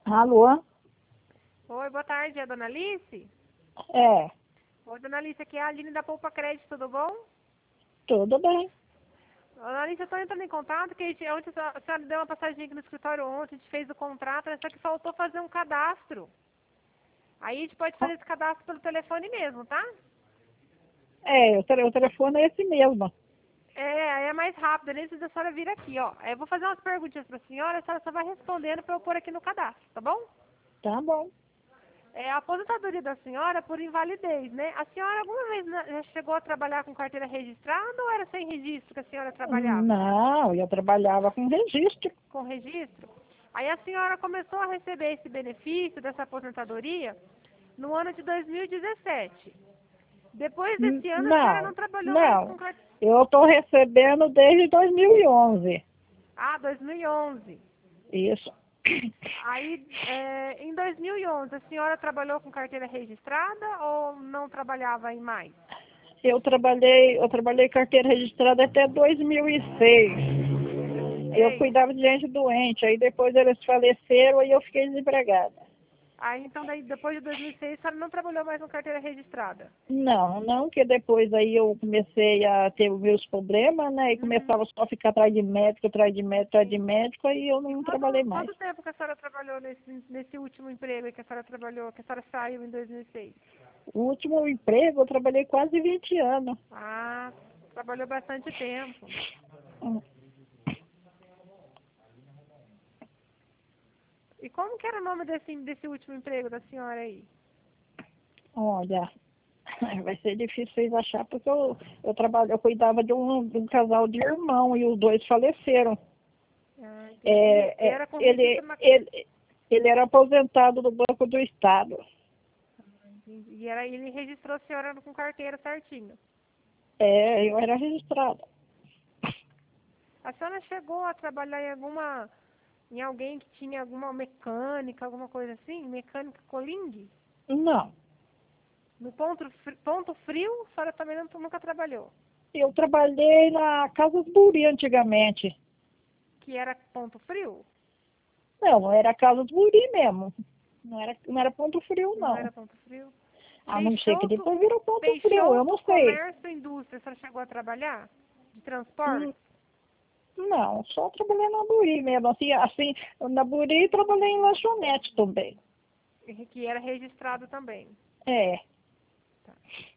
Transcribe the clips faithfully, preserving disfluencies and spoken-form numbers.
Alô? Oi, boa tarde, é a dona Alice? É, Oi, dona Alice, aqui é a Aline da Poupa Crédito, tudo bom? tudo bem. Dona Alice, eu estou entrando em contato, porque a gente, ontem a senhora a senhora deu uma passadinha aqui no escritório ontem, a gente fez o contrato, só que faltou fazer um cadastro. Aí a gente pode fazer esse cadastro pelo telefone mesmo, tá? É, o, tele- o telefone é esse mesmo. É, aí é mais rápido, nem precisa a senhora vir aqui, ó. Eu vou fazer umas perguntinhas para a senhora, a senhora só vai respondendo para eu pôr aqui no cadastro, tá bom? Tá bom. É a aposentadoria da senhora por invalidez, né? A senhora alguma vez na- já chegou a trabalhar com carteira registrada ou era sem registro que a senhora trabalhava? Não, eu trabalhava com registro. Com registro? Aí a senhora começou a receber esse benefício dessa aposentadoria no ano de dois mil e dezessete. Depois N- desse ano a senhora Não, não trabalhou mais com não. carteira. Eu estou recebendo desde dois mil e onze. Ah, dois mil e onze. Isso. Aí, é, em dois mil e onze, a senhora trabalhou com carteira registrada ou não trabalhava aí mais? Eu trabalhei, eu trabalhei carteira registrada até dois mil e seis. Eu Seis. cuidava de gente doente, aí depois eles faleceram e eu fiquei desempregada. Aí, então, daí, depois de dois mil e seis, a senhora não trabalhou mais com carteira registrada? Não, não, que depois aí eu comecei a ter os meus problemas, né? E Uhum. começava só a ficar atrás de médico, atrás de médico, atrás de Sim. médico, aí eu E não trabalhei quanto, mais. quanto tempo que a senhora trabalhou nesse, nesse último emprego aí que a senhora trabalhou, que a senhora saiu em dois mil e seis? O último emprego eu trabalhei quase vinte anos. Ah, trabalhou bastante tempo. Hum, E como que era o nome desse, desse último emprego da senhora aí? Olha, vai ser difícil vocês achar porque eu, eu trabalho, eu cuidava de um, de um casal de irmão e os dois faleceram. Ah, entendi. E É, é, era com registro ele, na... ele, ele era aposentado do Banco do Estado. Entendi. E era, ele registrou a senhora com carteira certinho. É, eu era registrada. A senhora chegou a trabalhar em alguma, em alguém que tinha alguma mecânica, alguma coisa assim? Mecânica Coling? Não, No ponto, fri- ponto frio, a senhora também não, nunca trabalhou. eu trabalhei na Casa do Buri antigamente. Que era ponto frio? Não, era Casa do Buri mesmo. Não era, não era Ponto Frio, Não não. era ponto frio? A não ser que Peixoto, depois virou Ponto Frio, eu Peixoto não sei. Comércio e Indústria, a senhora chegou a trabalhar? De transporte? Hum, Não, só trabalhei na Buri mesmo. Assim, assim, na Buri trabalhei em lanchonete também. E que era registrado também. É. Tá.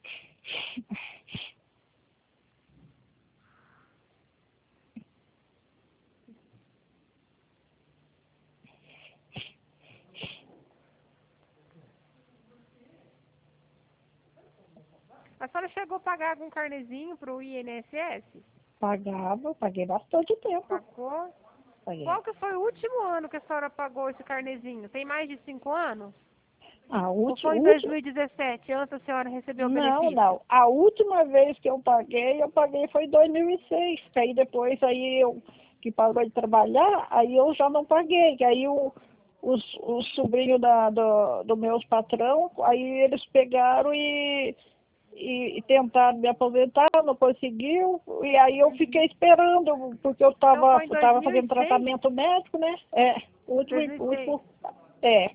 A senhora chegou a pagar algum carnezinho para o I N S S? Pagava, paguei bastante tempo. Pagou? Paguei. Qual que foi o último ano que a senhora pagou esse carnezinho? Tem mais de cinco anos? A Ou última, foi em última, dois mil e dezessete, antes a senhora recebeu o não, benefício? não. A última vez que eu paguei, eu paguei foi em dois mil e seis. Que aí depois aí eu que parou de trabalhar, aí eu já não paguei. Que aí o, os, os sobrinhos da, do, do meus patrão, aí eles pegaram e, e, e tentaram me aposentar, não conseguiu. E aí eu Uhum. fiquei esperando, porque eu Então estava foi em tava fazendo dois mil e seis? tratamento médico, né? É, o último, o dois mil e seis. último, é.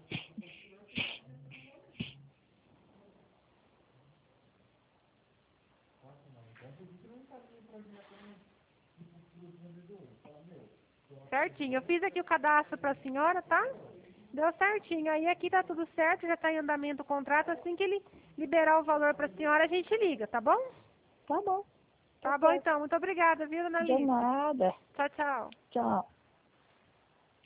Certinho. Eu fiz aqui o cadastro para a senhora, tá? Deu certinho. Aí aqui tá tudo certo, já está em andamento o contrato. Assim que ele liberar o valor para a senhora, a gente liga, tá bom? Tá bom, tá Tá bom certo. então. Muito obrigada, viu, dona De Alice? nada. Tchau, tchau. Tchau.